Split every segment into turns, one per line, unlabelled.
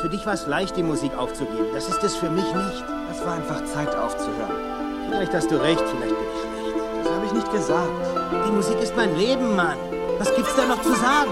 Für dich war es leicht, die Musik aufzugeben. Das ist es für mich nicht.
Es war einfach Zeit aufzuhören.
Vielleicht hast du recht, vielleicht bin ich schlecht.
Das habe ich nicht gesagt.
Die Musik ist mein Leben, Mann. Was gibt's da noch zu sagen?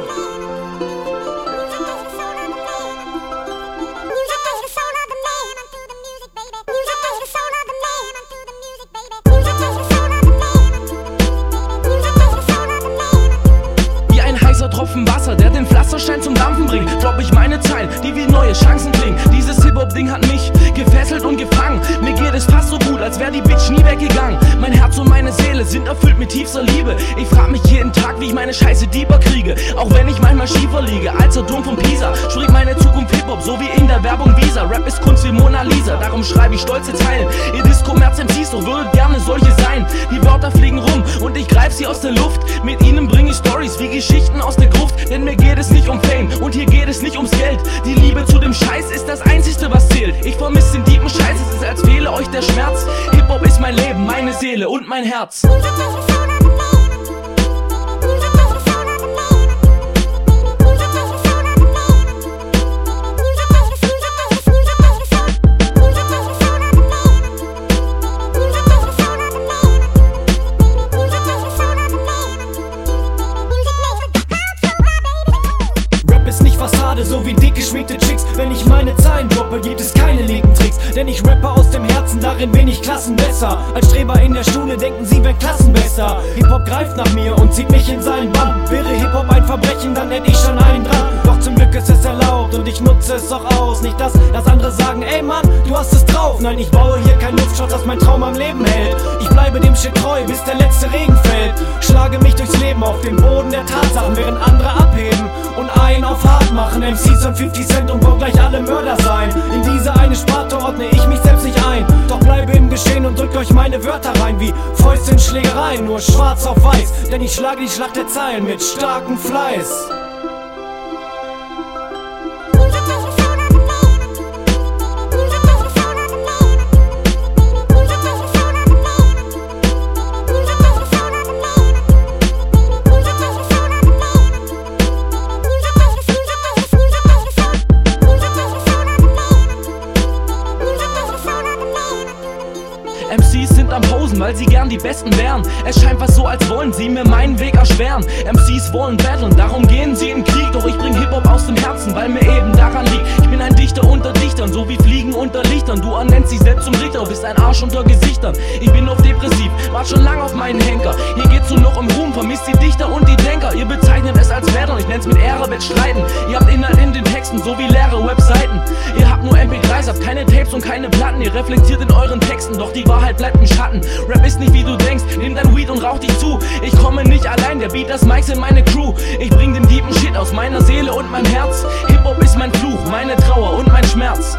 Tropfen Wasser, der den Pflasterstein zum Dampfen bringt. Drop ich meine Zeilen, die wie neue Chancen klingen. Dieses Hip-Hop-Ding hat mich gefesselt und gefangen. Mir geht es fast so gut, als wäre die Bitch nie weggegangen. Mein Herz und meine Seele sind erfüllt mit tiefster Liebe. Ich frag mich jeden Tag, wie ich meine Scheiße deeper kriege. Auch wenn ich manchmal schiefer liege, als der Turm von Pisa. Schrieb meine Zukunft Hip-Hop, so wie in der Werbung Visa. Rap ist Kunst wie Mona Lisa, darum schreibe ich stolze Zeilen. Ihr Disco-Merz-MCs, doch würdet gerne solche sein. Die Wörter fliegen rum und ich greif sie aus der Luft. Mit ihnen bringe ich Stories wie Geschichten aus der Gruft. Denn mir geht es nicht um Fame und hier geht es nicht ums Geld. Die Liebe zu dem Scheiß ist das Einzigste, was zählt. Ich vermisse den tiefen Scheiß, es ist, als fehle euch der Schmerz. Hip-Hop ist mein Leben, meine Seele und mein Herz.
So wie dick geschminkte Chicks. Wenn ich meine Zeilen droppe, gibt es keine linken Tricks. Denn ich rappe aus dem Herzen, darin bin ich Klassen besser. Als Streber in der Schule denken sie, wer Klassen besser. Hip-Hop greift nach mir und zieht mich in seinen Bann. Wäre Hip-Hop ein Verbrechen, dann hätte ich schon einen dran. Doch zum Glück ist es erlaubt und ich nutze es auch aus. Nicht dass andere sagen, ey Mann, du hast es drauf. Nein, ich baue hier kein Luftschloss, das mein Traum am Leben hält. Ich bleibe dem Shit treu, bis der letzte Regen fällt. Schlage mich durchs Leben auf den Boden der Tatsachen, während andere abheben und einen auf hart machen. MCs und 50 Cent und wollen gleich alle Mörder sein. In diese eine Sparte ordne ich mich selbst nicht ein. Doch bleibe im Geschehen und drück euch meine Wörter rein wie Fäuste in Schlägereien, nur schwarz auf weiß. Denn ich schlage die Schlacht der Zeilen mit starkem Fleiß.
MCs sind am Posen, weil sie gern die Besten wären. Es scheint fast so, als wollen sie mir meinen Weg erschweren. MCs wollen battlen, darum gehen sie in Krieg. Doch ich bring Hip-Hop aus dem Herzen, weil mir eben daran liegt. Ich bin ein Dichter unter Dichtern, so wie Fliegen unter Lichtern. Du ernennst dich selbst zum Richter, bist ein Arsch unter Gesichtern. Ich bin oft depressiv, wart schon lang auf meinen Henker. Hier geht's nur noch um Ruhm, vermisst die Dichter und die Denker. Ihr bezeichnet es als Wettern, ich nenn's mit Ehre Wettstreiten. Ihr habt Inhalt in den Texten, so wie leere Webseiten. Ihr habt nur MP3s, habt keine Tapes und keine Platten. Ihr reflektiert in euren Texten, doch die Wahrheit bleibt im Schatten. Rap ist nicht wie du denkst, nimm dein Weed und rauch dich zu. Ich komme nicht allein, der Beat, das Mic sind meine Crew. Ich bring den deepen Shit aus meiner Seele und meinem Herz. Hip-Hop ist mein Fluch, meine Trauer und mein Schmerz.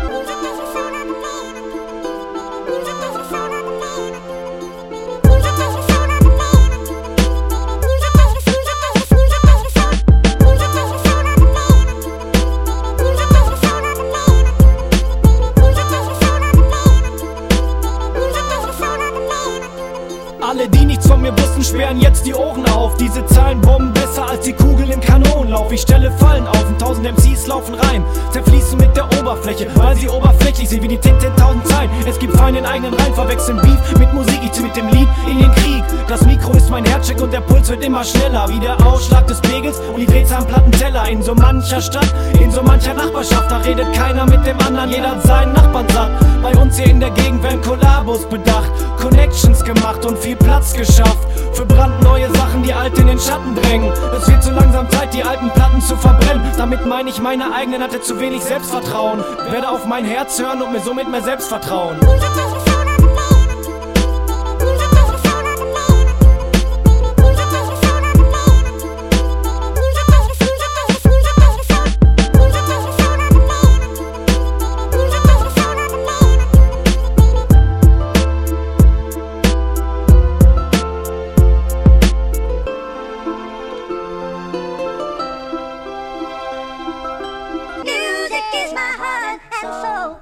Alle, die nichts von mir wussten, sperren jetzt die Ohren auf. Diese Zahlen bomben besser als die Kugeln im Kanonenlauf. Ich stelle Fallen auf und 1000 MCs laufen rein, zerfließen mit der Oberfläche, weil sie oberflächlich sind wie die 10.000 Zeilen. Es gibt Feinde in eigenen Reihen, verwechseln Beef mit Musik, ich zieh mit dem Lied in den Krieg. Das Mikro ist mein Herzcheck und der Puls wird immer schneller, wie der Ausschlag des Pegels und die Drehzahl am Plattenteller. In so mancher Stadt, in so mancher Nachbarschaft, da redet keiner mit dem anderen, jeder hat seinen Nachbarn satt. Bei uns hier in der Gegend werden Kollabos bedacht, Connections gemacht und viel Platz geschafft für brandneue Sachen, die alte in den Schatten drängen. Es wird so langsam Zeit, die alten Platten zu verbrennen. Damit meine ich meine eigenen, hatte zu wenig Selbstvertrauen. Werde auf mein Herz hören und mir somit mehr Selbstvertrauen.